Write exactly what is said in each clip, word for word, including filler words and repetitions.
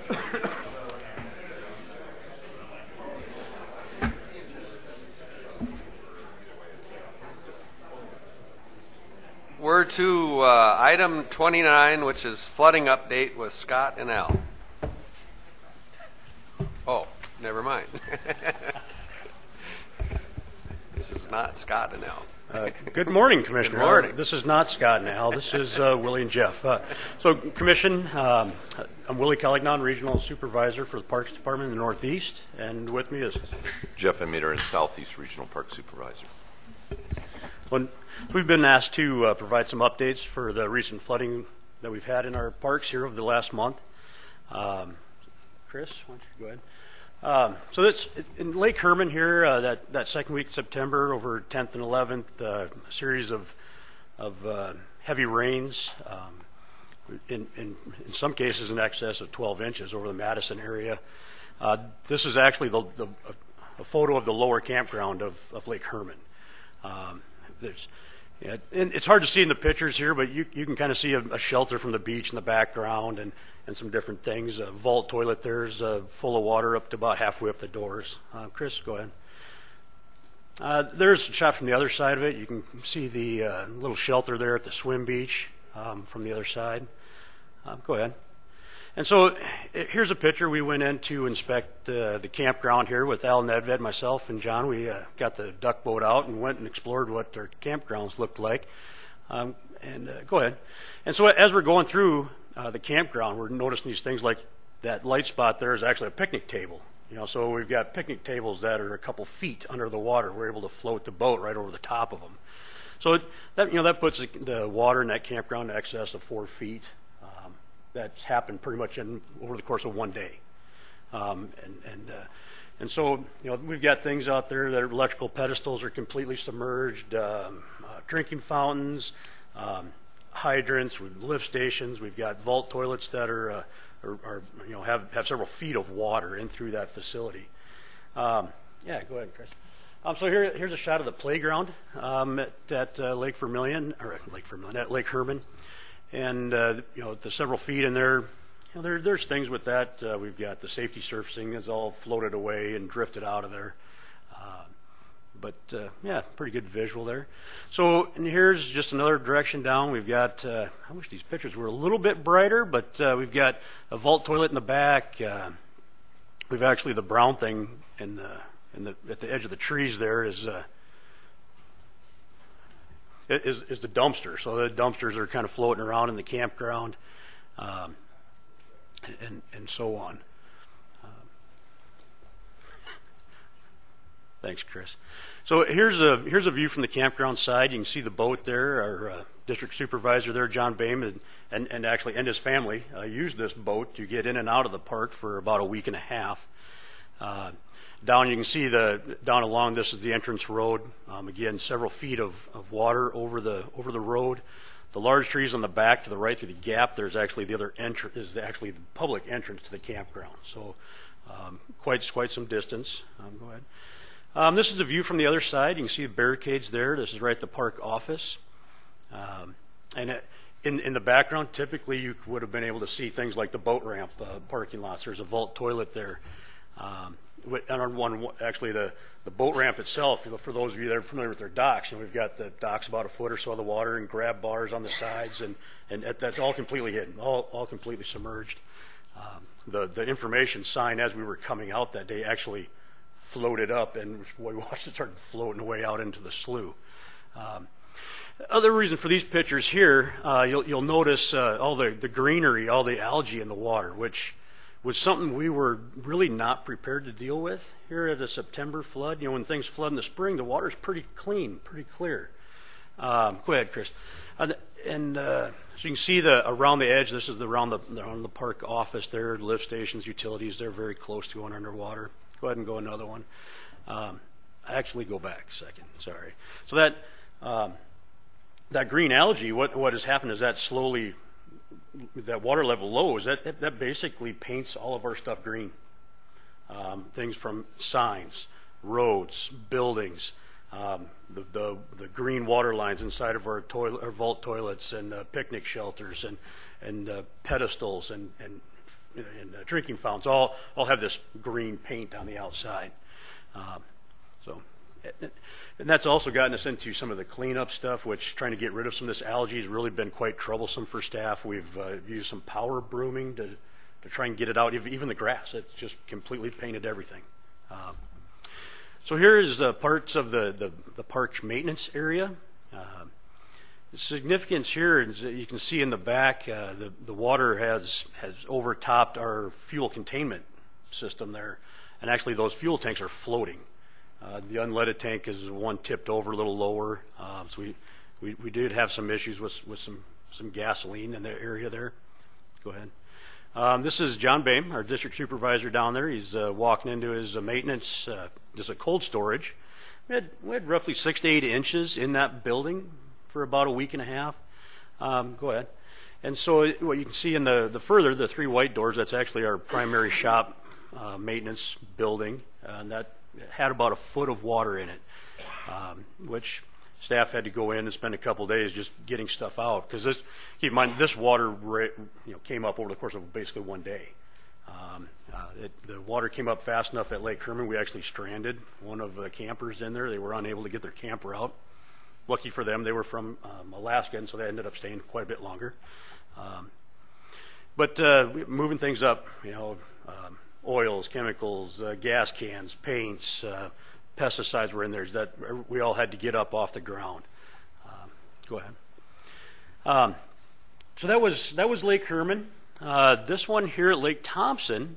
We're to uh, item twenty-nine, which is flooding update with Scott and Al. Oh, never mind. This is not Scott and Al. Uh, good morning, Commissioner. Good morning. Uh, this is not Scott and Al. This is uh, Willie and Jeff. Uh, so, Commission, um, I'm Willie Calignan, Regional Supervisor for the Parks Department in the Northeast, and with me is Jeff Emitter, Southeast Regional Park Supervisor. When we've been asked to uh, provide some updates for the recent flooding that we've had in our parks here over the last month. Um, Chris, why don't you go ahead? Um, so that's in Lake Herman here. Uh, that that second week of September, over tenth and eleventh, uh, a series of of uh, heavy rains. Um, in, in in some cases, in excess of twelve inches over the Madison area. Uh, this is actually the, the a photo of the lower campground of, of Lake Herman. Um, There's, yeah, and it's hard to see in the pictures here, but you you can kind of see a, a shelter from the beach in the background, and, and some different things. A vault toilet there's uh, full of water up to about halfway up the doors. Uh, Chris, go ahead. Uh, there's a shot from the other side of it. You can see the uh, little shelter there at the swim beach um, from the other side. Uh, go ahead. And so here's a picture. We went in to inspect uh, the campground here with Al Nedved, myself, and John. We uh, got the duck boat out and went and explored what our campgrounds looked like. Um, and uh, go ahead. And so as we're going through uh, the campground, we're noticing these things like that light spot there is actually a picnic table. You know, so we've got picnic tables that are a couple feet under the water. We're able to float the boat right over the top of them. So that you know that puts the, the water in that campground in excess of four feet. That's happened pretty much in, over the course of one day, um, and and uh, and so you know we've got things out there that are electrical pedestals are completely submerged, um, uh, drinking fountains, um, hydrants, with lift stations. We've got vault toilets that are, uh, are, are you know have have several feet of water in through that facility. Um, yeah, go ahead, Chris. Um, so here here's a shot of the playground um, at, at uh, Lake Vermilion or Lake Vermilion at Lake Herman. And, uh, you know, the several feet in there, you know, there, there's things with that. Uh, we've got the safety surfacing is all floated away and drifted out of there. Uh, but, uh, yeah, pretty good visual there. So, and here's just another direction down. We've got, uh, I wish these pictures were a little bit brighter, but uh, we've got a vault toilet in the back. Uh, we've actually, the brown thing in the, in the, at the edge of the trees there is, uh, Is, is the dumpster. So the dumpsters are kind of floating around in the campground, um, and and so on. Um, thanks, Chris. So here's a here's a view from the campground side. You can see the boat there. Our uh, district supervisor there, John Bayman, and and actually and his family uh, used this boat to get in and out of the park for about a week and a half. Uh, Down, you can see the down along. This is the entrance road. Um, again, several feet of, of water over the over the road. The large trees on the back to the right through the gap. There's actually the other entrance is actually the public entrance to the campground. So um, quite quite some distance. Um, go ahead. Um, this is a view from the other side. You can see the barricades there. This is right at the park office. Um, and it, in in the background, typically you would have been able to see things like the boat ramp uh, parking lots. There's a vault toilet there. Um, And on one, actually, the, the boat ramp itself, you know, for those of you that are familiar with their docks, you know, we've got the docks about a foot or so of the water and grab bars on the sides, and, and that's all completely hidden, all, all completely submerged. Um, the, the information sign as we were coming out that day actually floated up, and we watched it start floating away out into the slough. Um, other reason for these pictures here, uh, you'll, you'll notice uh, all the, the greenery, all the algae in the water, which was something we were really not prepared to deal with here at a September flood. You know, when things flood in the spring, the water's pretty clean, pretty clear. Um, go ahead, Chris. Uh, and uh, so you can see the around the edge. This is the, around the around the park office there, lift stations, utilities. They're very close to going underwater. Go ahead and go another one. Um, actually, go back a second. Sorry. So that um, that green algae, what what has happened is that slowly. That water level lows, that, that, that basically paints all of our stuff green. Um, things from signs, roads, buildings, um, the, the the green water lines inside of our toilet, our vault toilets, and uh, picnic shelters, and and uh, pedestals, and and and uh, drinking fountains all all have this green paint on the outside. Um, so, and that's also gotten us into some of the cleanup stuff, which trying to get rid of some of this algae has really been quite troublesome for staff. We've uh, used some power brooming to to try and get it out. Even the grass, it's just completely painted everything. Um, so here is uh, parts of the, the, the park's maintenance area. Uh, the significance here is that you can see in the back, uh, the, the water has, has overtopped our fuel containment system there. And actually those fuel tanks are floating. Uh, the unleaded tank is one tipped over a little lower. Uh, so we, we, we did have some issues with, with some, some gasoline in the area there. Go ahead. Um, this is John Boehm, our district supervisor down there. He's uh, walking into his uh, maintenance, uh, just a cold storage. We had, we had roughly six to eight inches in that building for about a week and a half. Um, go ahead. And so what you can see in the, the further, the three white doors, that's actually our primary shop uh, maintenance building. Uh, and that had about a foot of water in it, um, which staff had to go in and spend a couple days just getting stuff out, because this, keep in mind, this water you know, came up over the course of basically one day. Um, uh, it, the water came up fast enough at Lake Herman. We actually stranded one of the campers in there. They were unable to get their camper out. Lucky for them, they were from um, Alaska, and so they ended up staying quite a bit longer. Um, but uh, moving things up, you know, um, oils, chemicals, uh, gas cans, paints, uh, pesticides were in there that we all had to get up off the ground. Um, go ahead. Um, so that was that was Lake Herman. Uh, this one here at Lake Thompson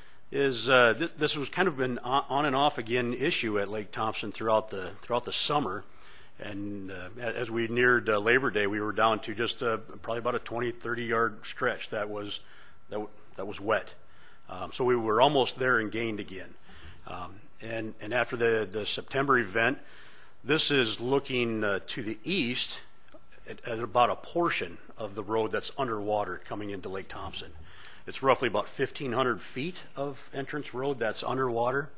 is uh, th this was kind of an on and off again issue at Lake Thompson throughout the throughout the summer, and uh, as we neared uh, Labor Day, we were down to just uh, probably about a twenty, thirty yard stretch that was that that was wet. Um, so we were almost there and gained again. Um, And, and after the, the September event, this is looking uh, to the east at, at about a portion of the road that's underwater coming into Lake Thompson. It's roughly about fifteen hundred feet of entrance road that's underwater.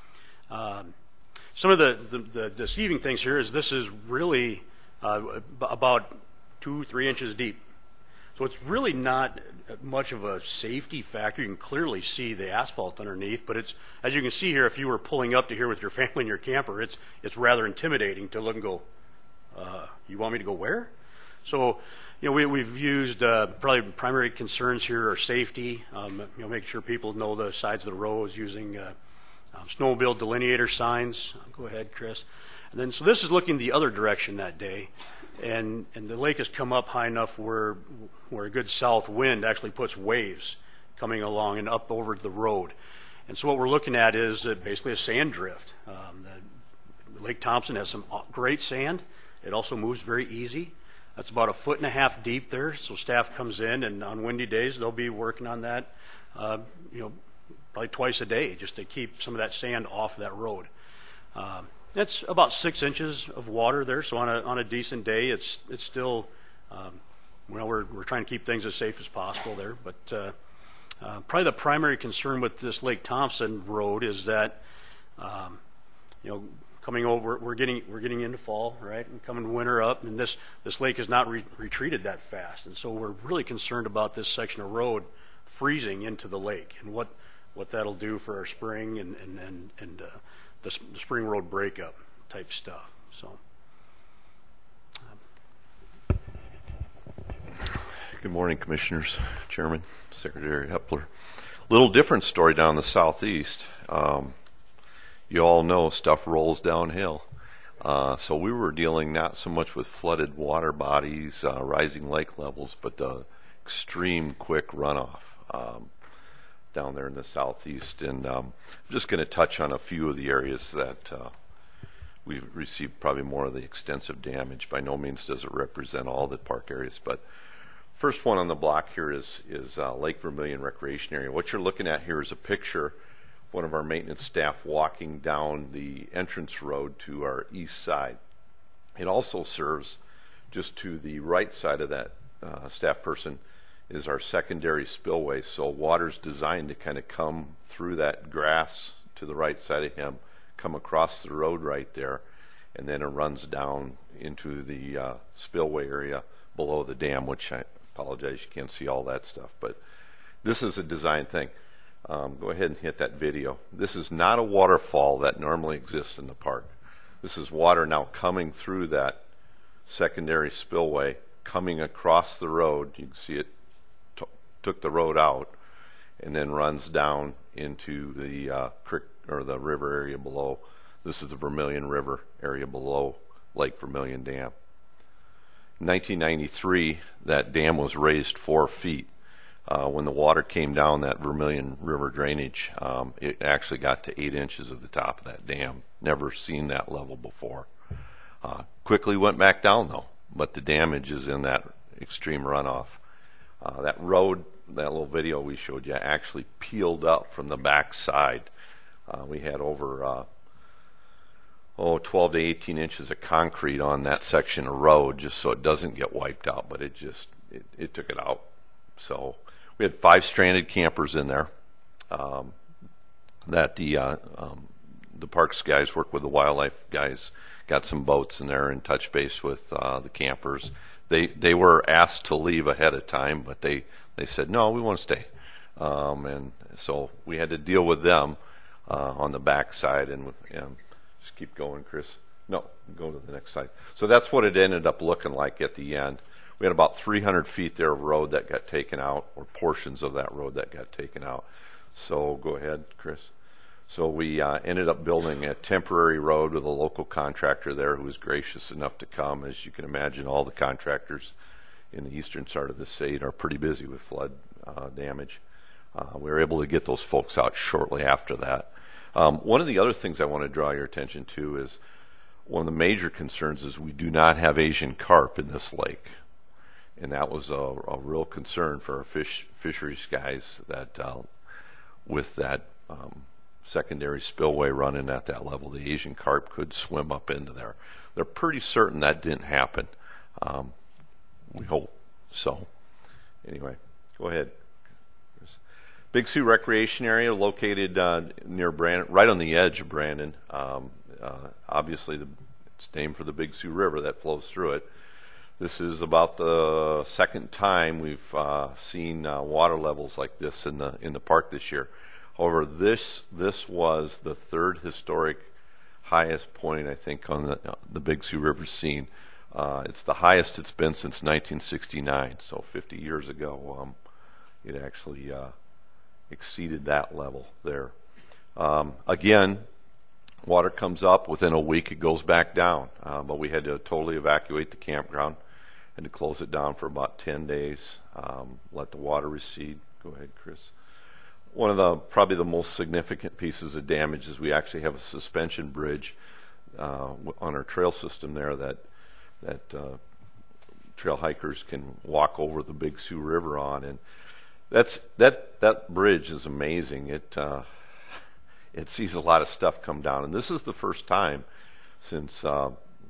Um, some of the, the, the deceiving things here is this is really uh, about two, three inches deep. So it's really not much of a safety factor. You can clearly see the asphalt underneath, but it's, as you can see here, if you were pulling up to here with your family in your camper, it's it's rather intimidating to look and go, uh, you want me to go where? So, you know, we, we've used uh, probably primary concerns here are safety, um, you know, making sure people know the sides of the roads, using uh, um, snowmobile delineator signs. Go ahead, Chris. And then, so this is looking the other direction that day. And, and the lake has come up high enough where where a good south wind actually puts waves coming along and up over the road. And so what we're looking at is uh, basically a sand drift. Um, the, Lake Thompson has some great sand. It also moves very easy. That's about a foot and a half deep there. So staff comes in, and on windy days they'll be working on that, uh, you know, probably twice a day just to keep some of that sand off that road. Um, That's about six inches of water there, so on a on a decent day, it's it's still, um, well, we're we're trying to keep things as safe as possible there. But uh, uh, probably the primary concern with this Lake Thompson road is that, um, you know, coming over, we're getting we're getting into fall, right, and coming winter up, and this this lake has not re retreated that fast, and so we're really concerned about this section of road freezing into the lake and what what that'll do for our spring and and and and. Uh, The, the spring road breakup type stuff. So, um. Good morning, Commissioners, Chairman, Secretary Hepler. Little different story down the southeast. Um, you all know stuff rolls downhill. Uh, so we were dealing not so much with flooded water bodies, uh, rising lake levels, but the extreme quick runoff. Um, down there in the southeast, and um, I'm just going to touch on a few of the areas that uh, we've received probably more of the extensive damage. By no means does it represent all the park areas, but first one on the block here is, is uh, Lake Vermilion Recreation Area. What you're looking at here is a picture of one of our maintenance staff walking down the entrance road to our east side. It also serves just to the right side of that uh, staff person is our secondary spillway. So water's designed to kind of come through that grass to the right side of him, come across the road right there, and then it runs down into the uh, spillway area below the dam, which I apologize, you can't see all that stuff, but This is a design thing. Um, go ahead and hit that video. This is not a waterfall that normally exists in the park. This is water now coming through that secondary spillway, coming across the road. You can see it t- took the road out and then runs down into the uh, creek or the river area below. This is the Vermilion River area below Lake Vermilion Dam. In nineteen ninety-three, that dam was raised four feet. Uh, when the water came down that Vermilion River drainage, um, it actually got to eight inches of the top of that dam. Never seen that level before. Uh, quickly went back down though, but the damage is in that extreme runoff. Uh, that road, that little video we showed you, actually peeled up from the back side. Uh, we had over uh, oh, twelve to eighteen inches of concrete on that section of road just so it doesn't get wiped out, but it just, it, it took it out. So we had five stranded campers in there um, that the uh, um, the parks guys worked with the wildlife guys, got some boats in there and touched base with uh, the campers. They they were asked to leave ahead of time, but they, they said, no, we want to stay. Um, and so we had to deal with them uh, on the back side. And, and just keep going, Chris. No, go to the next slide. So that's what it ended up looking like at the end. We had about three hundred feet there of road that got taken out, or portions of that road that got taken out. So go ahead, Chris. So we uh, ended up building a temporary road with a local contractor there who was gracious enough to come. As you can imagine, all the contractors in the eastern side of the state are pretty busy with flood uh, damage. Uh, we were able to get those folks out shortly after that. Um, one of the other things I want to draw your attention to is one of the major concerns is we do not have Asian carp in this lake. And that was a, a real concern for our fish fisheries guys that uh, with that um, secondary spillway running at that level, the Asian carp could swim up into there. They're pretty certain that didn't happen. Um, we hope so. Anyway, go ahead. Big Sioux Recreation Area located uh, near Brandon, right on the edge of Brandon. Um, uh, obviously, the, it's named for the Big Sioux River that flows through it. This is about the second time we've uh, seen uh, water levels like this in the in the park this year. However, this this was the third historic highest point, I think, on the uh, the Big Sioux River scene. Uh, it's the highest it's been since nineteen sixty-nine, so fifty years ago. Um, it actually uh, exceeded that level there. Um, again, water comes up within a week; it goes back down. Uh, but we had to totally evacuate the campground. And to close it down for about ten days, um, let the water recede. Go ahead, Chris. One of the probably the most significant pieces of damage is we actually have a suspension bridge uh, on our trail system there that that uh, trail hikers can walk over the Big Sioux River on, and that's that that bridge is amazing. It uh, it sees a lot of stuff come down, and this is the first time since uh,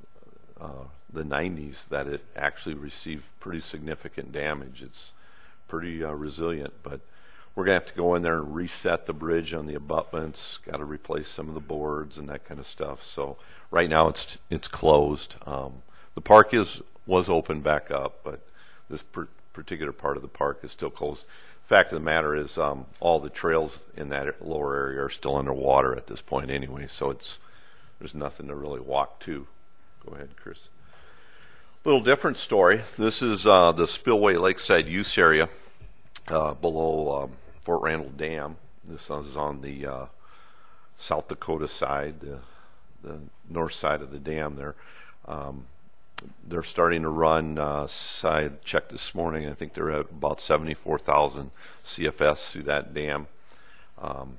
uh, the nineties that it actually received pretty significant damage. It's pretty uh, resilient, but we're going to have to go in there and reset the bridge on the abutments, got to replace some of the boards and that kind of stuff. So right now it's it's closed. Um, the park is was open back up, but this per- particular part of the park is still closed. Fact of the matter is um, all the trails in that lower area are still underwater at this point anyway, so it's there's nothing to really walk to. Go ahead, Chris. Little different story. This is uh, the Spillway Lakeside use area uh, below um, Fort Randall Dam. This is on the uh, South Dakota side, uh, the north side of the dam there. Um, they're starting to run, uh, I checked this morning, I think they're at about seventy-four thousand C F S through that dam. Um,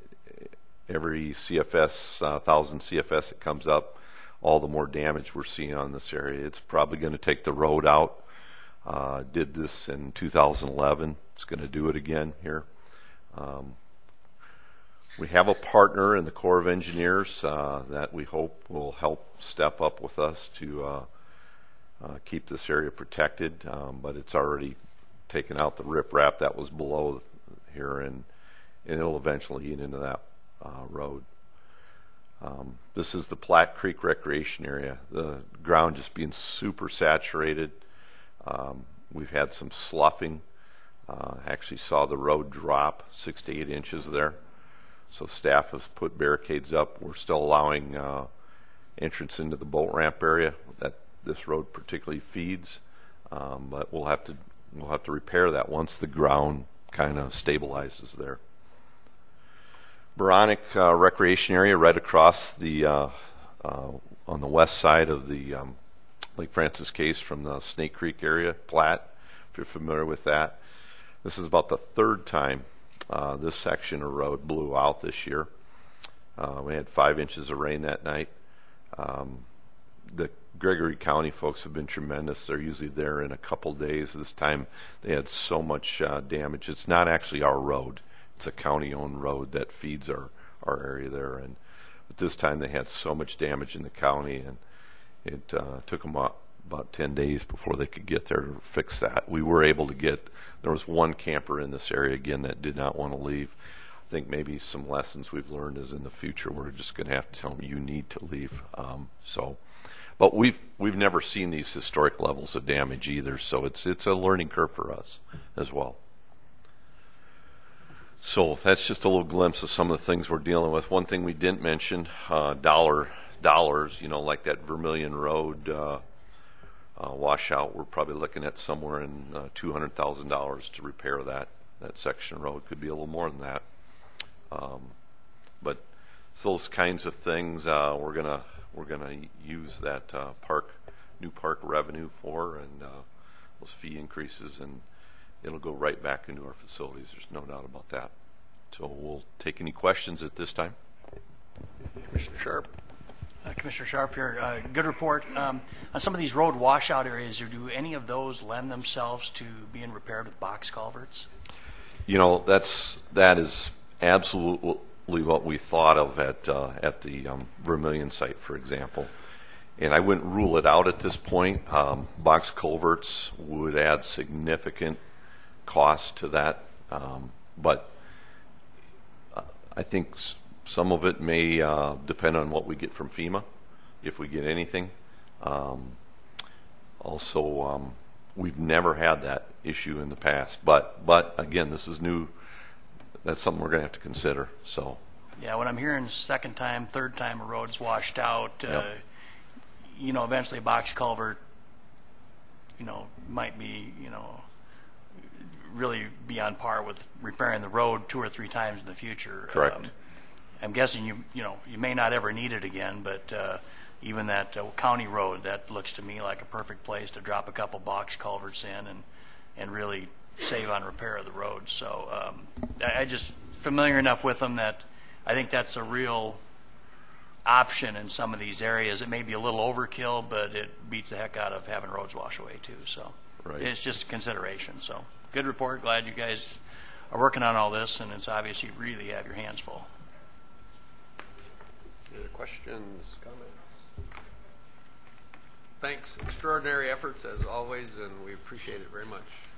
every C F S, uh, one thousand C F S that comes up, all the more damage we're seeing on this area. It's probably going to take the road out. Uh, did this in two thousand eleven. It's going to do it again here. Um, we have a partner in the Corps of Engineers uh, that we hope will help step up with us to uh, uh, keep this area protected, um, but it's already taken out the riprap that was below here, and, and it'll eventually eat into that uh, road. Um, this is the Platte Creek Recreation Area. The ground just being super saturated. Um, we've had some sloughing Uh, actually saw the road drop six to eight inches there. So staff has put barricades up. We're still allowing uh, entrance into the boat ramp area that this road particularly feeds, um, but we'll have to we'll have to repair that once the ground kind of stabilizes there. Boronic uh, recreation area right across the uh, uh, on the west side of the um, Lake Francis case from the Snake Creek area, Platte, if you're familiar with that. This is about the third time uh, this section of road blew out this year. Uh, we had five inches of rain that night. Um, the Gregory County folks have been tremendous. They're usually there in a couple days. This time they had so much uh, damage. It's not actually our road. It's a county-owned road that feeds our, our area there. And but this time they had so much damage in the county, and it uh, took them about, about ten days before they could get there to fix that. We were able to get, there was one camper in this area again that did not want to leave. I think maybe some lessons we've learned is in the future we're just going to have to tell them you need to leave. Um, so, but we've we've never seen these historic levels of damage either. So it's it's a learning curve for us as well. So that's just a little glimpse of some of the things we're dealing with. One thing we didn't mention, uh, dollar dollars. You know, like that Vermilion Road uh, uh, washout. We're probably looking at somewhere in uh, two hundred thousand dollars to repair that that section of road. Could be a little more than that. Um, but those kinds of things uh, we're gonna we're gonna use that uh, park new park revenue for, and uh, those fee increases, and it'll go right back into our facilities. There's no doubt about that. So we'll take any questions at this time. Commissioner Sharp. Uh, Commissioner Sharp here. Uh, good report. Um, on some of these road washout areas, do any of those lend themselves to being repaired with box culverts? You know, that's that is absolutely what we thought of at uh, at the um, Vermilion site, for example. And I wouldn't rule it out at this point. Um, box culverts would add significant cost to that, um, but uh, I think s- some of it may uh, depend on what we get from FEMA, if we get anything. Um, also, um, we've never had that issue in the past, but but again, this is new. That's something we're going to have to consider. So, Yeah, when I'm hearing second time, third time a road's washed out, uh, Yep. you know, eventually a box culvert, you know, might be, you know, really be on par with repairing the road two or three times in the future. Correct. I'm guessing you, you know, you may not ever need it again, but uh, even that uh, county road, that looks to me like a perfect place to drop a couple box culverts in and, and really save on repair of the road. So um, I, I just familiar enough with them that I think that's a real option in some of these areas. It may be a little overkill, but it beats the heck out of having roads wash away too. So Right. it's just a consideration. So good report. Glad you guys are working on all this, and it's obvious you really have your hands full. Any other questions, comments? Thanks. Extraordinary efforts as always, and we appreciate it very much.